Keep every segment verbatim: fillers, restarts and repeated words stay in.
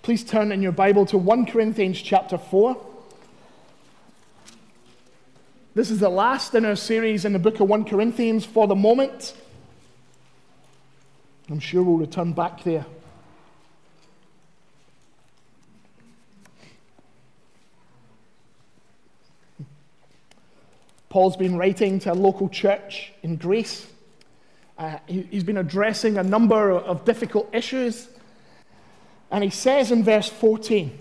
Please turn in your Bible to First Corinthians chapter four. This is the last in our series in the book of First Corinthians for the moment. I'm sure we'll return back there. Paul's been writing to a local church in Greece. Uh, he, he's been addressing a number of difficult issues. And he says in verse fourteen,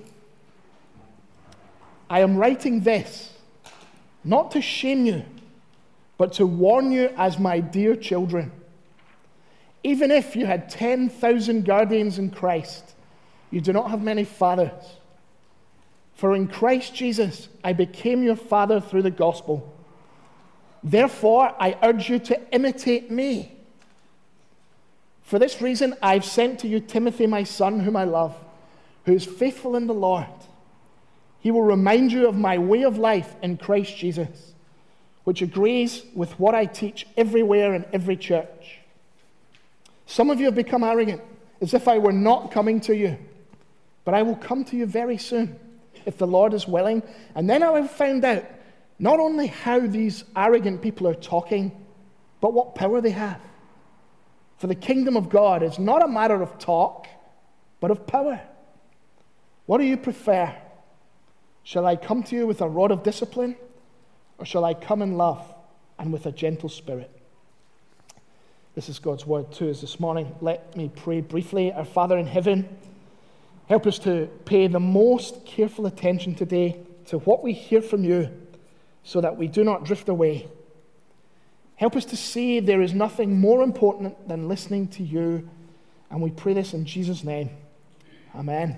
I am writing this, not to shame you, but to warn you as my dear children. Even if you had ten thousand guardians in Christ, you do not have many fathers. For in Christ Jesus, I became your father through the gospel. Therefore, I urge you to imitate me. For this reason, I've sent to you Timothy, my son, whom I love, who is faithful in the Lord. He will remind you of my way of life in Christ Jesus, which agrees with what I teach everywhere in every church. Some of you have become arrogant, as if I were not coming to you. But I will come to you very soon, if the Lord is willing. And then I have found out not only how these arrogant people are talking, but what power they have. For the kingdom of God is not a matter of talk, but of power. What do you prefer? Shall I come to you with a rod of discipline, or shall I come in love and with a gentle spirit? This is God's word to us this morning. Let me pray briefly. Our Father in heaven, help us to pay the most careful attention today to what we hear from you, so that we do not drift away. Help us to see there is nothing more important than listening to you. And we pray this in Jesus' name. Amen.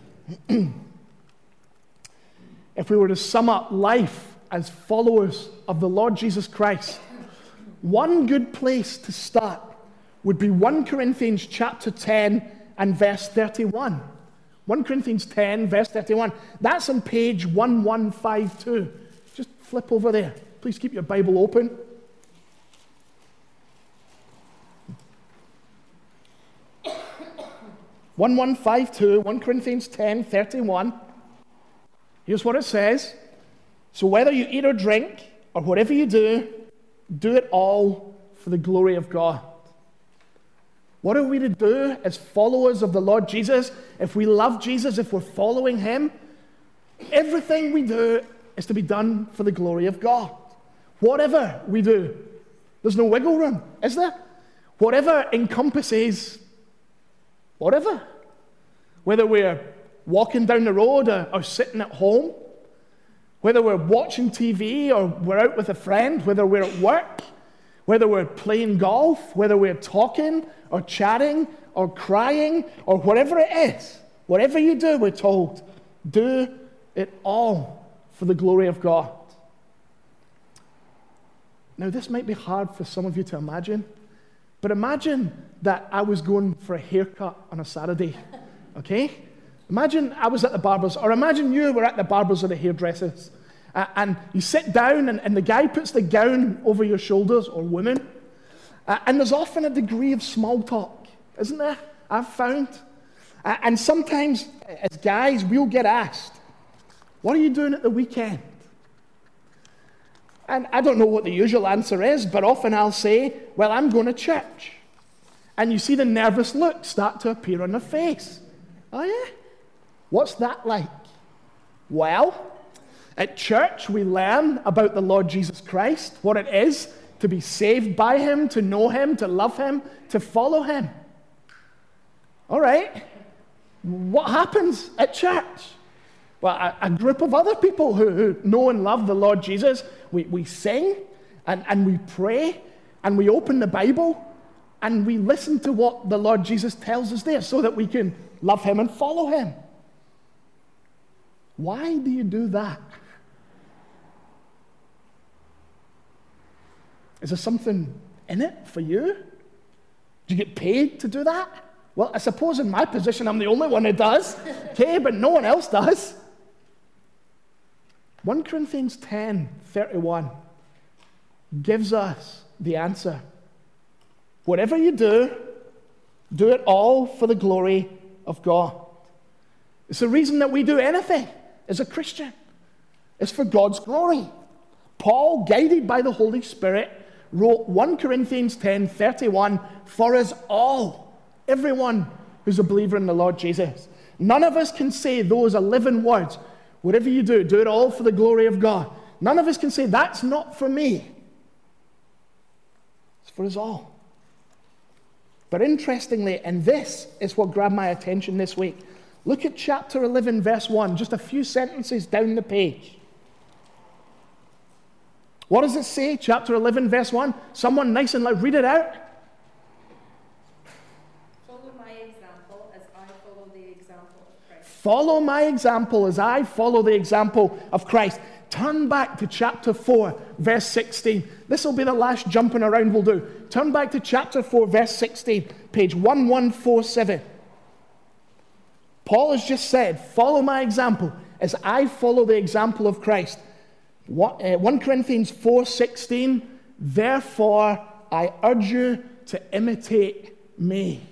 If we were to sum up life as followers of the Lord Jesus Christ, one good place to start would be First Corinthians chapter ten and verse thirty-one. First Corinthians ten, verse thirty-one. That's on page eleven fifty-two. Just flip over there. Please keep your Bible open. eleven fifty-two, First Corinthians ten, thirty-one. Here's what it says. So whether you eat or drink, or whatever you do, do it all for the glory of God. What are we to do as followers of the Lord Jesus? If we love Jesus, if we're following him, everything we do is to be done for the glory of God. Whatever we do. There's no wiggle room, is there? Whatever encompasses whatever. Whether we're walking down the road or, or sitting at home, whether we're watching T V or we're out with a friend, whether we're at work, whether we're playing golf, whether we're talking or chatting or crying or whatever it is, whatever you do, we're told, do it all for the glory of God. Now, this might be hard for some of you to imagine, but imagine that I was going for a haircut on a Saturday, okay? Imagine I was at the barber's, or imagine you were at the barber's or the hairdressers, uh, and you sit down and, and the guy puts the gown over your shoulders, or woman, uh, and there's often a degree of small talk, isn't there? I've found. Uh, and sometimes, as guys, we'll get asked, what are you doing at the weekend? And I don't know what the usual answer is, but often I'll say, well, I'm going to church. And you see the nervous look start to appear on their face. Oh, yeah? What's that like? Well, at church we learn about the Lord Jesus Christ, what it is to be saved by him, to know him, to love him, to follow him. All right. What happens at church? Well, a, a group of other people who, who know and love the Lord Jesus, we, we sing and, and we pray and we open the Bible and we listen to what the Lord Jesus tells us there so that we can love him and follow him. Why do you do that? Is there something in it for you? Do you get paid to do that? Well, I suppose in my position I'm the only one who does, okay, but no one else does. First Corinthians ten, thirty-one gives us the answer. Whatever you do, do it all for the glory of God. It's the reason that we do anything as a Christian. It's for God's glory. Paul, guided by the Holy Spirit, wrote First Corinthians ten thirty-one for us all, everyone who's a believer in the Lord Jesus. None of us can say those eleven words, whatever you do, do it all for the glory of God. None of us can say, that's not for me. It's for us all. But interestingly, and this is what grabbed my attention this week, look at chapter eleven, verse one, just a few sentences down the page. What does it say? Chapter eleven, verse one. Someone nice and loud, read it out. Follow my example as I follow the example of Christ. Follow my example as I follow the example of Christ. Turn back to chapter four, verse sixteen. This will be the last jumping around we'll do. Turn back to chapter four, verse sixteen, page eleven forty-seven. Paul has just said, follow my example as I follow the example of Christ. First Corinthians four sixteen, therefore I urge you to imitate me.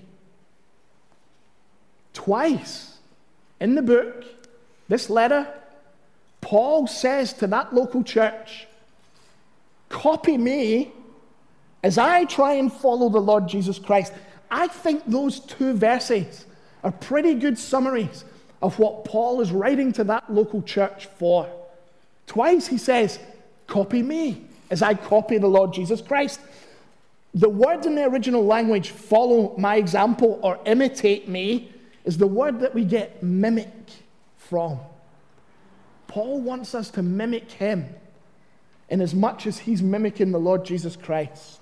Twice in the book, this letter, Paul says to that local church, copy me as I try and follow the Lord Jesus Christ. I think those two verses are pretty good summaries of what Paul is writing to that local church for. Twice he says, copy me as I copy the Lord Jesus Christ. The word in the original language, follow my example or imitate me, is the word that we get mimic from. Paul wants us to mimic him in as much as he's mimicking the Lord Jesus Christ.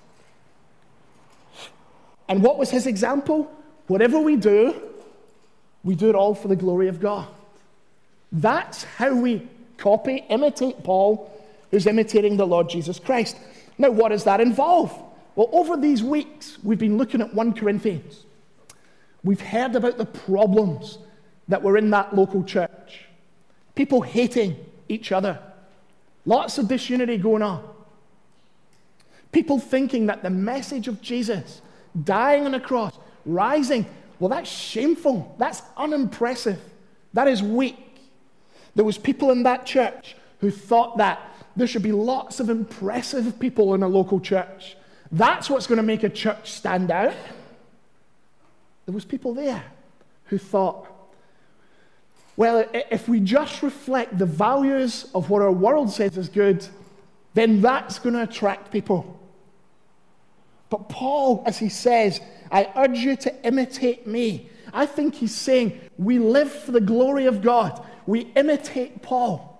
And what was his example? Whatever we do, we do it all for the glory of God. That's how we copy, imitate Paul, who's imitating the Lord Jesus Christ. Now, what does that involve? Well, over these weeks, we've been looking at First Corinthians. We've heard about the problems that were in that local church. People hating each other. Lots of disunity going on. People thinking that the message of Jesus, dying on a cross, rising, well, that's shameful. That's unimpressive. That is weak. There was people in that church who thought that there should be lots of impressive people in a local church. That's what's going to make a church stand out. There was people there who thought, well, if we just reflect the values of what our world says is good, then that's going to attract people. But Paul, as he says, I urge you to imitate me. I think he's saying we live for the glory of God. We imitate Paul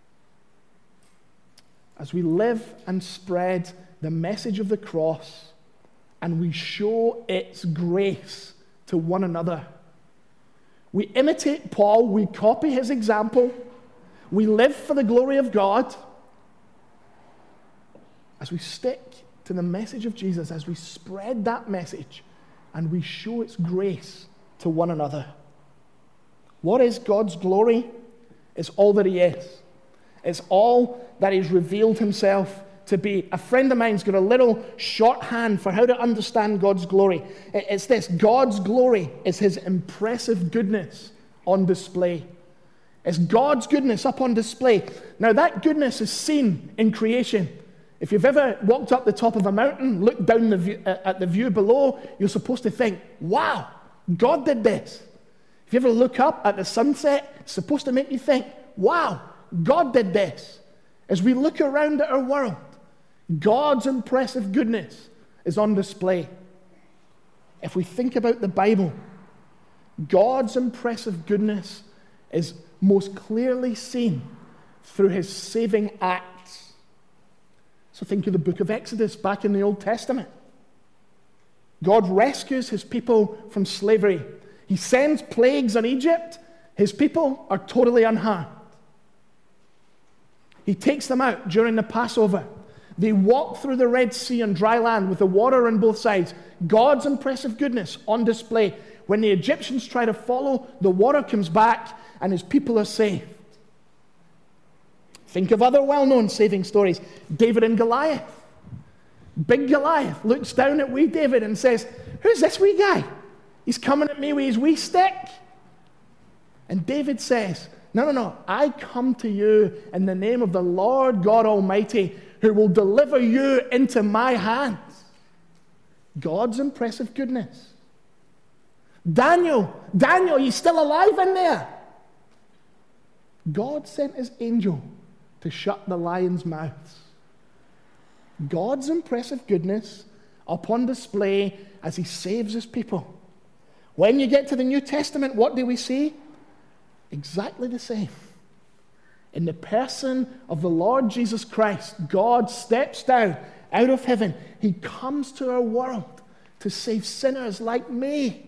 as we live and spread the message of the cross, and we show its grace to one another. We imitate Paul, we copy his example, we live for the glory of God as we stick to the message of Jesus, as we spread that message, and we show its grace to one another. What is God's glory? It's all that he is. It's all that he's revealed himself to be. A friend of mine's got a little shorthand for how to understand God's glory. It's this: God's glory is his impressive goodness on display. It's God's goodness up on display. Now, that goodness is seen in creation. If you've ever walked up the top of a mountain, looked down the view, uh, at the view below, you're supposed to think, wow, God did this. If you ever look up at the sunset, it's supposed to make you think, wow, God did this. As we look around at our world, God's impressive goodness is on display. If we think about the Bible, God's impressive goodness is most clearly seen through his saving acts. So think of the book of Exodus back in the Old Testament. God rescues his people from slavery. He sends plagues on Egypt. His people are totally unharmed. He takes them out during the Passover. They walk through the Red Sea on dry land with the water on both sides. God's impressive goodness on display. When the Egyptians try to follow, the water comes back and his people are saved. Think of other well-known saving stories. David and Goliath. Big Goliath looks down at wee David and says, "Who's this wee guy? He's coming at me with his wee stick." And David says, no, no, no, I come to you in the name of the Lord God Almighty, who will deliver you into my hands. God's impressive goodness. Daniel, Daniel, you still alive in there? God sent his angel to shut the lions' mouths. God's impressive goodness upon display as he saves his people. When you get to the New Testament, what do we see? Exactly the same. In the person of the Lord Jesus Christ, God steps down out of heaven. He comes to our world to save sinners like me.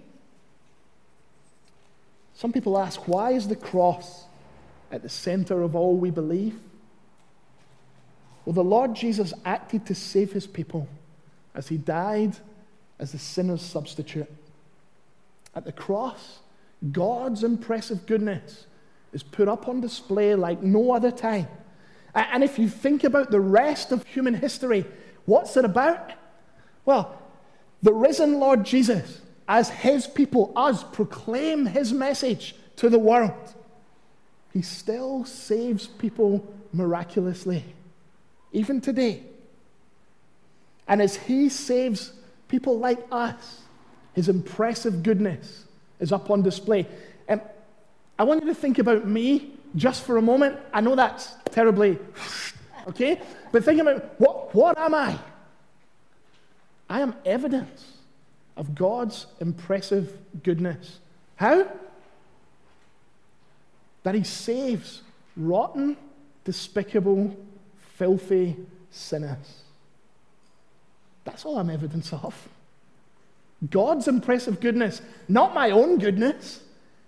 Some people ask, why is the cross at the center of all we believe? Well, the Lord Jesus acted to save his people as he died as the sinner's substitute. At the cross, God's impressive goodness is put up on display like no other time. And if you think about the rest of human history, what's it about? Well, the risen Lord Jesus, as his people, us, proclaim his message to the world. He still saves people miraculously, even today. And as he saves people like us, his impressive goodness is up on display. And I want you to think about me just for a moment. I know that's terribly, okay? But think about, what, what am I? I am evidence of God's impressive goodness. How? That he saves rotten, despicable, filthy sinners. That's all I'm evidence of. God's impressive goodness, not my own goodness.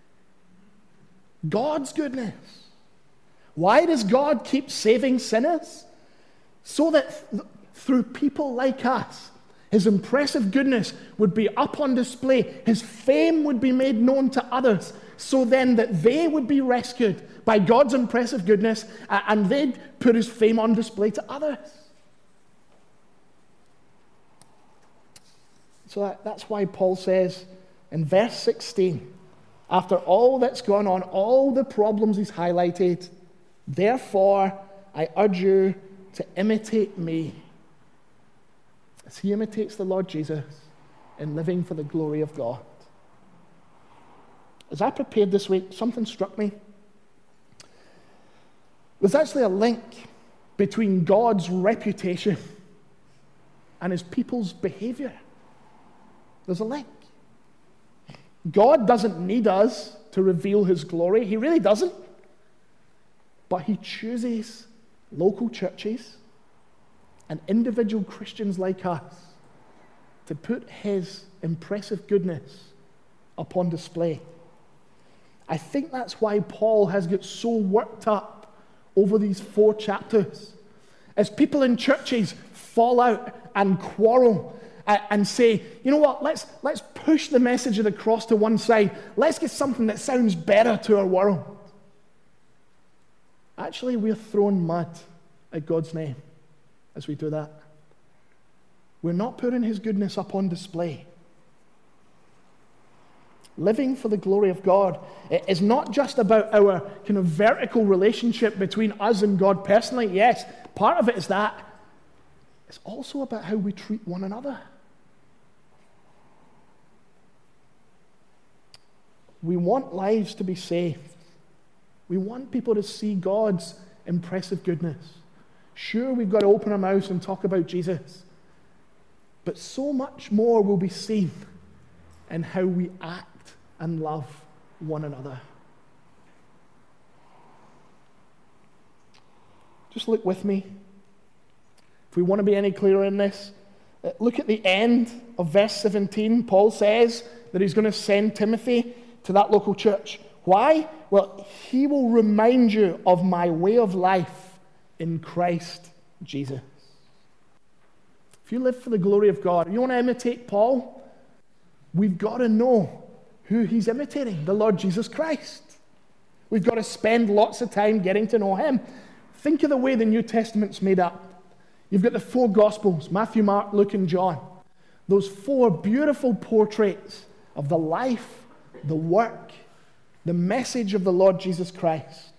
God's goodness. Why does God keep saving sinners? So that th- through people like us, his impressive goodness would be up on display. His fame would be made known to others, so then that they would be rescued by God's impressive goodness, uh, and they'd put his fame on display to others. So that, that's why Paul says in verse sixteen, after all that's gone on, all the problems he's highlighted, therefore I urge you to imitate me, as he imitates the Lord Jesus in living for the glory of God. As I prepared this week, something struck me. There's actually a link between God's reputation and his people's behavior. There's a link. God doesn't need us to reveal his glory. He really doesn't. But he chooses local churches and individual Christians like us to put his impressive goodness upon display. I think that's why Paul has got so worked up over these four chapters. As people in churches fall out and quarrel and say, you know what, let's, let's push the message of the cross to one side. Let's get something that sounds better to our world. Actually, we're throwing mud at God's name as we do that. We're not putting his goodness up on display. Living for the glory of God is not just about our kind of vertical relationship between us and God personally. Yes, part of it is that. It's also about how we treat one another. We want lives to be saved. We want people to see God's impressive goodness. Sure, we've got to open our mouths and talk about Jesus, but so much more will be seen in how we act and love one another. Just look with me. If we want to be any clearer in this, look at the end of verse seventeen. Paul says that he's going to send Timothy to that local church. Why? Well, he will remind you of my way of life in Christ Jesus. If you live for the glory of God, you want to imitate Paul, we've got to know who he's imitating, the Lord Jesus Christ. We've got to spend lots of time getting to know him. Think of the way the New Testament's made up. You've got the four Gospels, Matthew, Mark, Luke, and John. Those four beautiful portraits of the life, the work, the message of the Lord Jesus Christ.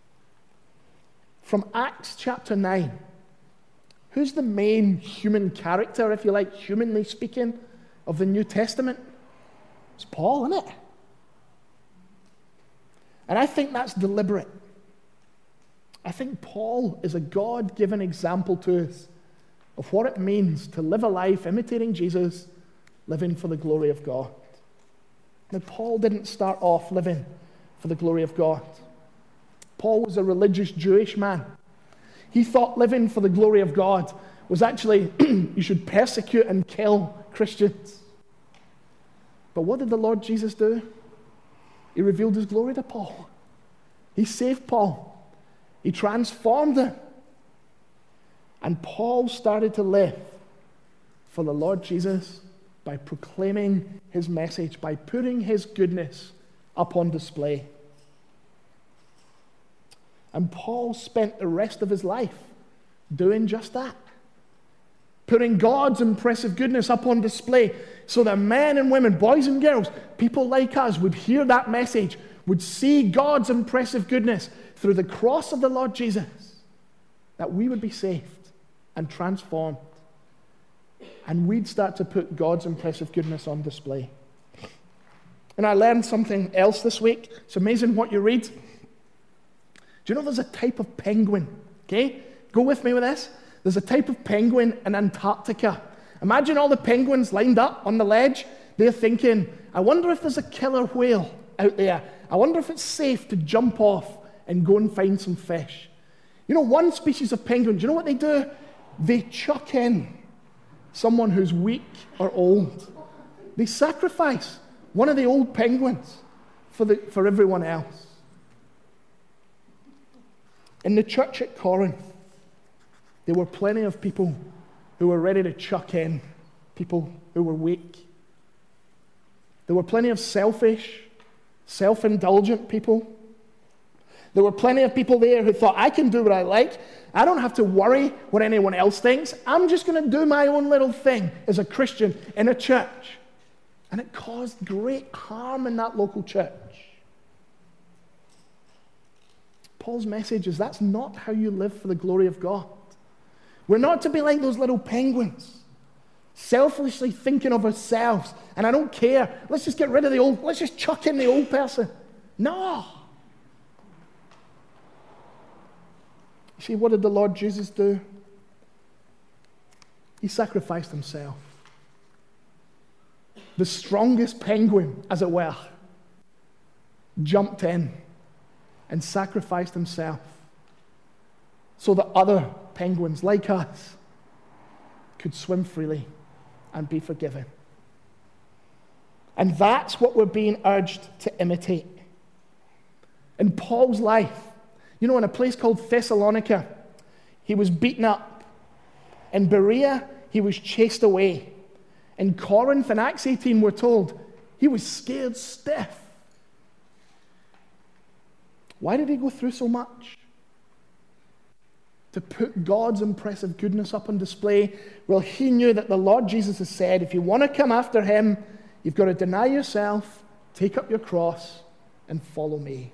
From Acts chapter nine, who's the main human character, if you like, humanly speaking, of the New Testament? It's Paul, isn't it? And I think that's deliberate. I think Paul is a God-given example to us of what it means to live a life imitating Jesus, living for the glory of God. Now, Paul didn't start off living for the glory of God. Paul was a religious Jewish man. He thought living for the glory of God was actually you should persecute and kill Christians. But what did the Lord Jesus do? He revealed his glory to Paul. He saved Paul. He transformed him. And Paul started to live for the Lord Jesus by proclaiming his message, by putting his goodness up on display. And Paul spent the rest of his life doing just that. Putting God's impressive goodness up on display so that men and women, boys and girls, people like us would hear that message, would see God's impressive goodness through the cross of the Lord Jesus, that we would be saved and transformed. And we'd start to put God's impressive goodness on display. And I learned something else this week. It's amazing what you read. Do you know there's a type of penguin? Okay? Go with me with this. There's a type of penguin in Antarctica. Imagine all the penguins lined up on the ledge. They're thinking, I wonder if there's a killer whale out there. I wonder if it's safe to jump off and go and find some fish. You know, one species of penguin, do you know what they do? They chuck in someone who's weak or old. They sacrifice one of the old penguins for, the, for everyone else. In the church at Corinth, there were plenty of people who were ready to chuck in people who were weak. There were plenty of selfish, self-indulgent people. There were plenty of people there who thought, I can do what I like. I don't have to worry what anyone else thinks. I'm just going to do my own little thing as a Christian in a church. And it caused great harm in that local church. Paul's message is that's not how you live for the glory of God. We're not to be like those little penguins, selfishly thinking of ourselves. And I don't care. Let's just get rid of the old, let's just chuck in the old person. No. You see, what did the Lord Jesus do? He sacrificed himself. The strongest penguin, as it were, jumped in and sacrificed himself so that other penguins like us could swim freely and be forgiven. And that's what we're being urged to imitate. In Paul's life, you know, in a place called Thessalonica, he was beaten up. In Berea, he was chased away. In Corinth, in Acts eighteen, we're told, he was scared stiff. Why did he go through so much? To put God's impressive goodness up on display. Well, he knew that the Lord Jesus has said, if you want to come after him, you've got to deny yourself, take up your cross, and follow me.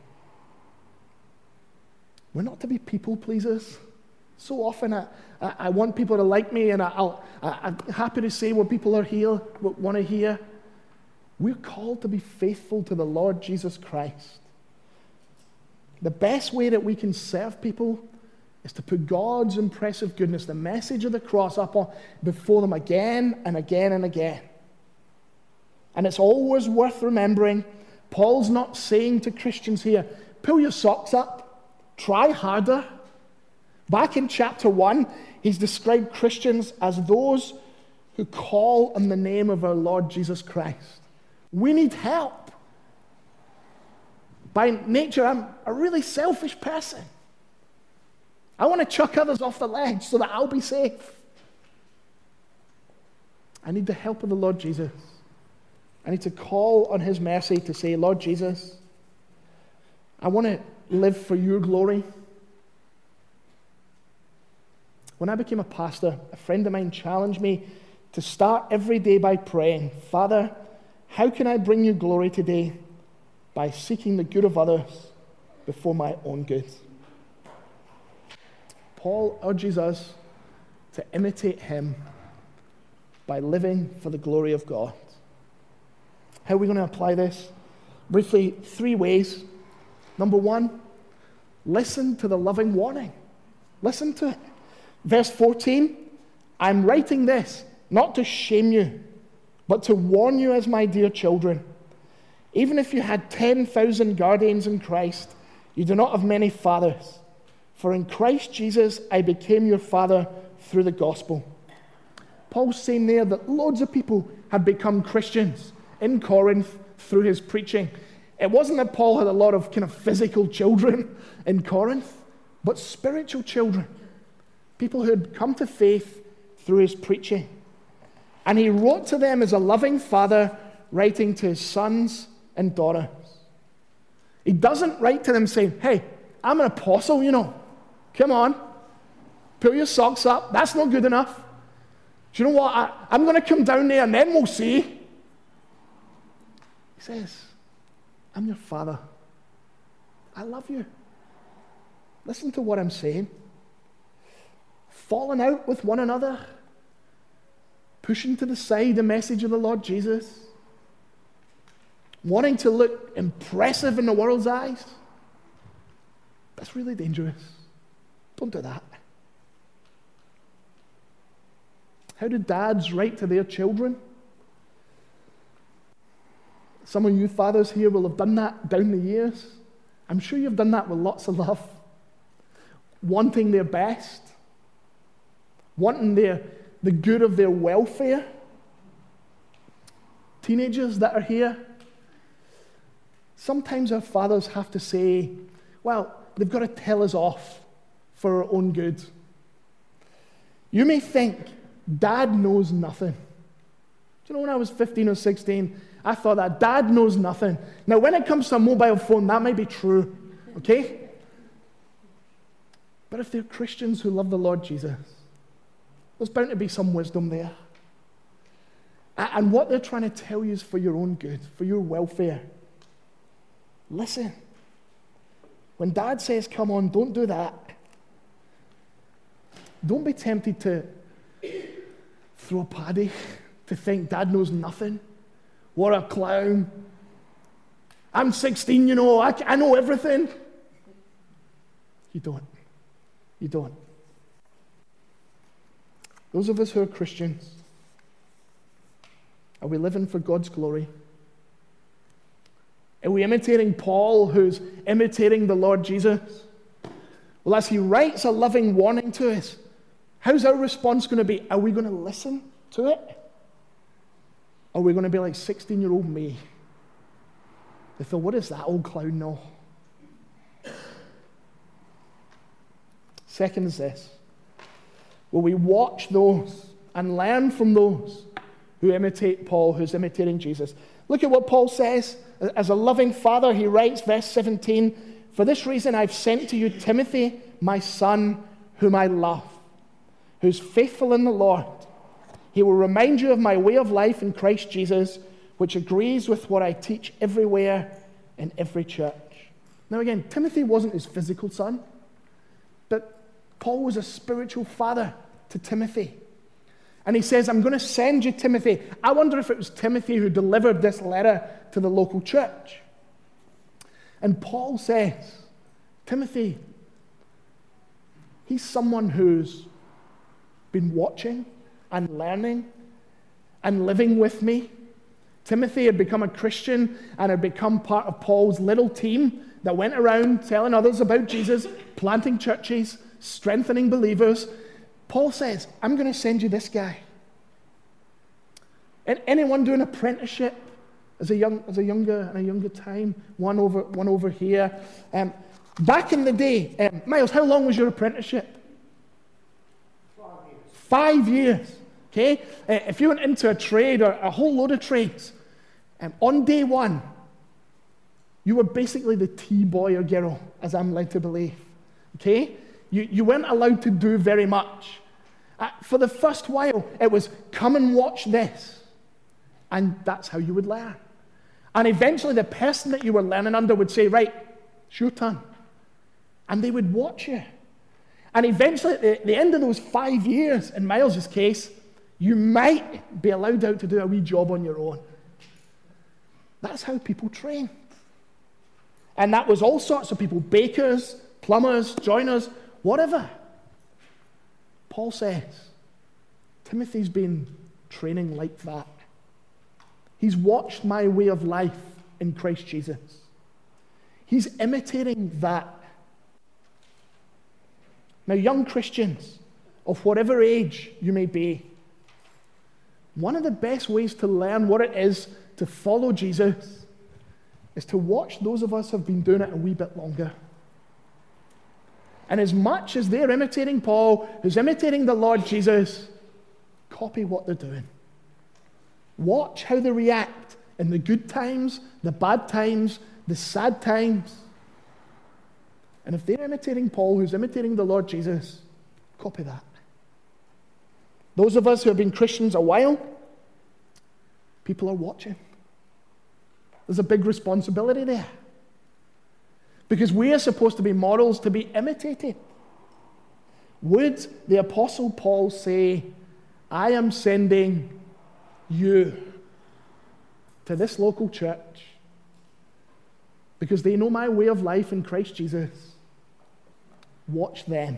We're not to be people pleasers. So often I, I, I want people to like me, and I, I'll, I, I'm happy to say what people are here, what want to hear. We're called to be faithful to the Lord Jesus Christ. The best way that we can serve people is to put God's impressive goodness, the message of the cross, up on, before them again and again and again. And it's always worth remembering, Paul's not saying to Christians here, pull your socks up, try harder. Back in chapter one, he's described Christians as those who call on the name of our Lord Jesus Christ. We need help. By nature, I'm a really selfish person. I want to chuck others off the ledge so that I'll be safe. I need the help of the Lord Jesus. I need to call on his mercy to say, Lord Jesus, I want to live for your glory. When I became a pastor, a friend of mine challenged me to start every day by praying, Father, how can I bring you glory today? by seeking the good of others before my own good. Paul urges us to imitate him by living for the glory of God. How are we going to apply this? Briefly, three ways. Number one, listen to the loving warning. Listen to it. Verse fourteen, I'm writing this not to shame you, but to warn you as my dear children. Even if you had ten thousand guardians in Christ, you do not have many fathers. For in Christ Jesus I became your father through the gospel. Paul's saying there that loads of people had become Christians in Corinth through his preaching. It wasn't that Paul had a lot of kind of physical children in Corinth, but spiritual children. People who had come to faith through his preaching. And he wrote to them as a loving father, writing to his sons and daughters. He doesn't write to them saying, hey, I'm an apostle, you know. Come on. Pull your socks up. That's not good enough. Do you know what? I, I'm going to come down there and then we'll see. He says, I'm your father. I love you. Listen to what I'm saying. Falling out with one another. Pushing to the side the message of the Lord Jesus. Wanting to look impressive in the world's eyes. That's really dangerous. Don't do that. How do dads write to their children? Some of you fathers here will have done that down the years. I'm sure you've done that with lots of love. Wanting their best. Wanting their, the good of their welfare. Teenagers that are here. Sometimes our fathers have to say, well, they've got to tell us off for our own good. You may think, Dad knows nothing. Do you know when I was fifteen or sixteen, I thought that Dad knows nothing. Now, when it comes to a mobile phone, that might be true, okay? But if they're Christians who love the Lord Jesus, there's bound to be some wisdom there. And what they're trying to tell you is for your own good, for your welfare. Listen. When Dad says, come on, don't do that, don't be tempted to throw a paddy, to think Dad knows nothing. What a clown. I'm sixteen, you know, I, I know everything. You don't. You don't. Those of us who are Christians, are we living for God's glory? Are we imitating Paul, who's imitating the Lord Jesus? Well, as he writes a loving warning to us, how's our response going to be? Are we going to listen to it? Or are we going to be like sixteen-year-old me? They thought, what does that old clown know? Second is this. Will we watch those and learn from those who imitate Paul, who's imitating Jesus? Look at what Paul says. As a loving father, he writes, verse seventeen, for this reason I've sent to you Timothy, my son, whom I love, who's faithful in the Lord. He will remind you of my way of life in Christ Jesus, which agrees with what I teach everywhere in every church. Now again, Timothy wasn't his physical son, but Paul was a spiritual father to Timothy. And he says, I'm going to send you Timothy. I wonder if it was Timothy who delivered this letter to the local church. And Paul says, Timothy, he's someone who's been watching and learning and living with me. Timothy had become a Christian and had become part of Paul's little team that went around telling others about Jesus, planting churches, strengthening believers. Paul says, I'm going to send you this guy. And anyone doing apprenticeship as a young, as a younger, in a younger time, one over, one over here. Um, back in the day, um, Miles, how long was your apprenticeship? Five years. Five years. Okay, uh, if you went into a trade or a whole load of trades, um, on day one, you were basically the T-boy or girl, as I'm led to believe. Okay, you you weren't allowed to do very much. Uh, for the first while, it was come and watch this, and that's how you would learn. And eventually the person that you were learning under would say, right, it's your turn. And they would watch you. And eventually at the, the end of those five years, in Miles' case, you might be allowed out to do a wee job on your own. That's how people train. And that was all sorts of people, bakers, plumbers, joiners, whatever. Paul says, Timothy's been training like that. He's watched my way of life in Christ Jesus. He's imitating that. Now, young Christians, of whatever age you may be, one of the best ways to learn what it is to follow Jesus is to watch those of us who have been doing it a wee bit longer. And as much as they're imitating Paul, who's imitating the Lord Jesus, copy what they're doing. Watch how they react in the good times, the bad times, the sad times. And if they're imitating Paul, who's imitating the Lord Jesus, copy that. Those of us who have been Christians a while, people are watching. There's a big responsibility there. Because we are supposed to be models to be imitated. Would the Apostle Paul say, I am sending you to this local church because they know my way of life in Christ Jesus? Watch them.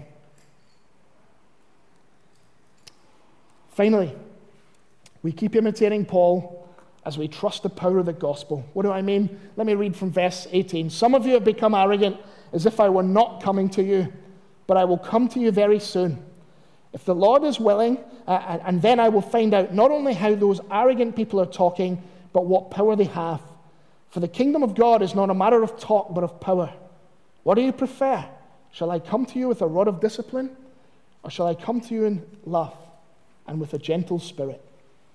Finally, we keep imitating Paul as we trust the power of the gospel. What do I mean? Let me read from verse eighteen. Some of you have become arrogant as if I were not coming to you, but I will come to you very soon. If the Lord is willing, uh, and then I will find out not only how those arrogant people are talking, but what power they have. For the kingdom of God is not a matter of talk, but of power. What do you prefer? Shall I come to you with a rod of discipline, or shall I come to you in love and with a gentle spirit?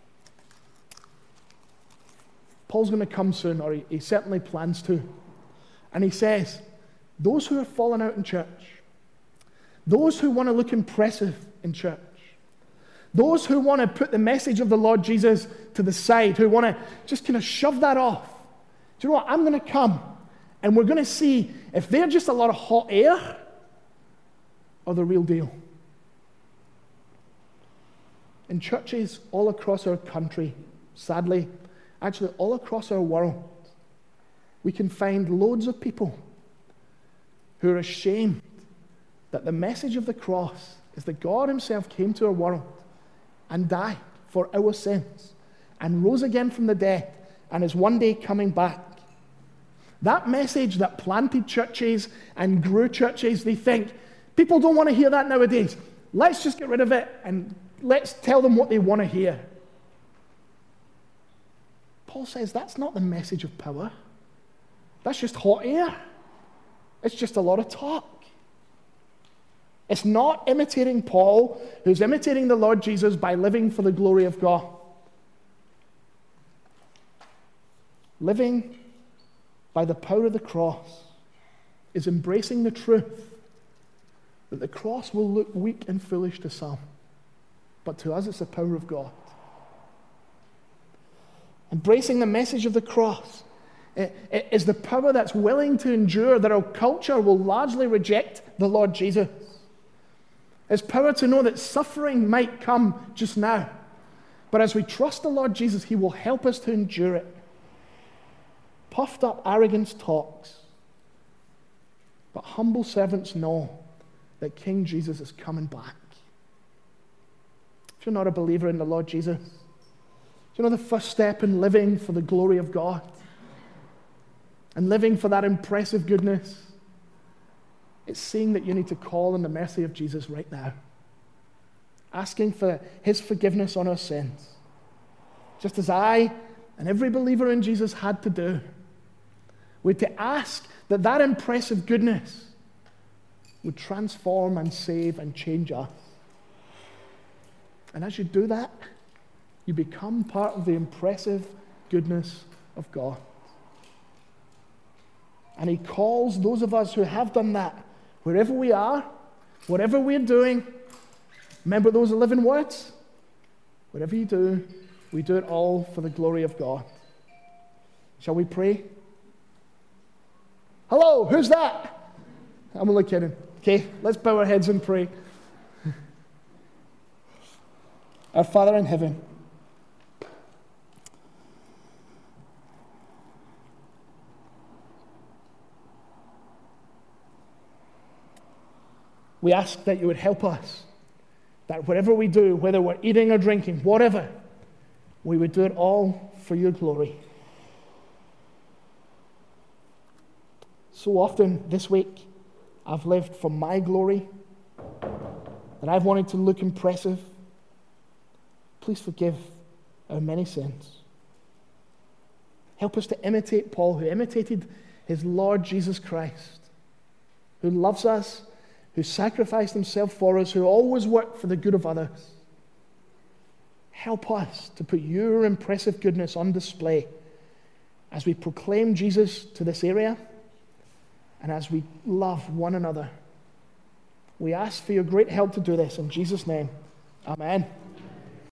Paul's going to come soon, or he, he certainly plans to. And he says, those who are falling out in church, those who want to look impressive in church, those who want to put the message of the Lord Jesus to the side, who want to just kind of shove that off. Do you know what? I'm going to come, and we're going to see if they're just a lot of hot air or the real deal. In churches all across our country, sadly, actually all across our world, we can find loads of people who are ashamed that the message of the cross is that God himself came to our world and died for our sins and rose again from the dead and is one day coming back. That message that planted churches and grew churches, they think, people don't want to hear that nowadays. Let's just get rid of it and let's tell them what they want to hear. Paul says that's not the message of power. That's just hot air. It's just a lot of talk. It's not imitating Paul, who's imitating the Lord Jesus by living for the glory of God. Living by the power of the cross is embracing the truth that the cross will look weak and foolish to some, but to us it's the power of God. Embracing the message of the cross is the power that's willing to endure that our culture will largely reject the Lord Jesus. It's power to know that suffering might come just now, but as we trust the Lord Jesus, he will help us to endure it. Puffed up arrogance talks, but humble servants know that King Jesus is coming back. If you're not a believer in the Lord Jesus, do you know the first step in living for the glory of God and living for that impressive goodness? It's seeing that you need to call on the mercy of Jesus right now, asking for his forgiveness on our sins, just as I and every believer in Jesus had to do. We're to ask that that impressive goodness would transform and save and change us. And as you do that, you become part of the impressive goodness of God. And he calls those of us who have done that, wherever we are, whatever we're doing, remember those eleven words? Whatever you do, we do it all for the glory of God. Shall we pray? Hello, who's that? I'm only kidding. Okay, let's bow our heads and pray. Our Father in heaven, we ask that you would help us, that whatever we do, whether we're eating or drinking, whatever, we would do it all for your glory. So often this week, I've lived for my glory, that I've wanted to look impressive. Please forgive our many sins. Help us to imitate Paul, who imitated his Lord Jesus Christ, who loves us, who sacrificed himself for us, who always worked for the good of others. Help us to put your impressive goodness on display as we proclaim Jesus to this area and as we love one another. We ask for your great help to do this in Jesus' name. Amen.